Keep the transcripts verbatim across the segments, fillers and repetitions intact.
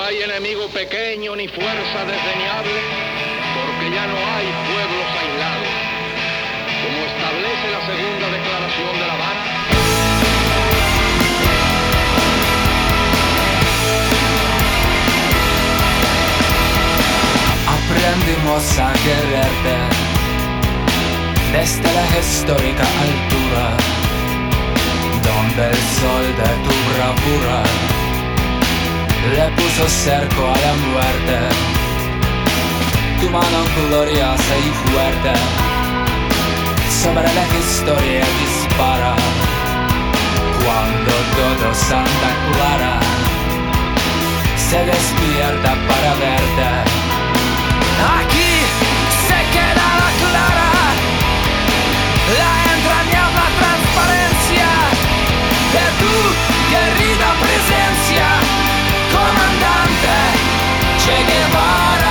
hay enemigo pequeño ni fuerza desdeñable, porque ya no hay pueblos aislados, como establece la segunda declaración de La Habana. Aprendimos a quererte desde la histórica altura, donde el sol de tu bravura le puso cerco a la muerte. Tu mano gloriosa y fuerte sobre la historia dispara, cuando todo Santa Clara se despierta para verte. Aquí se queda la clara, la entrañable transparencia de tu querida presencia, comandante Che Guevara.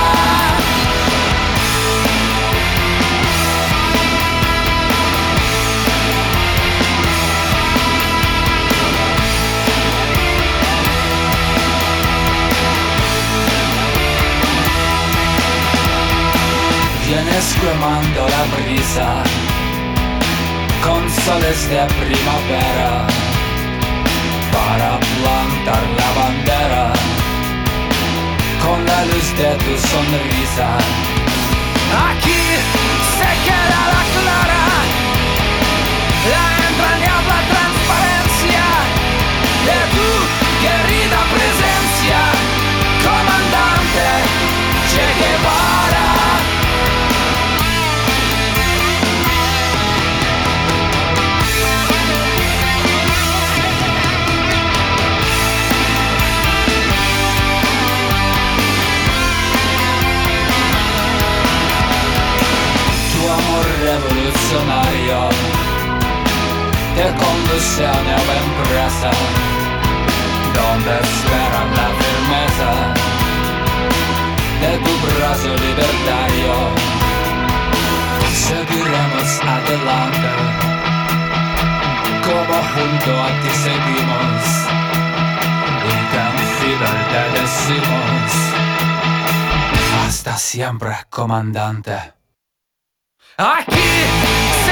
Vienes quemando la brisa con soles de primavera para plantar la bandera con la luz de tu sonrisa. Aquí se queda la clara, la entrañable transparencia de tu querida presencia, comandante Che Guevara. Revolucionario te conduce a nueva empresa, donde espera la firmeza de tu brazo libertario. Seguiremos adelante, como junto a ti seguimos, y tan fidel te decimos: hasta siempre, comandante. Aquí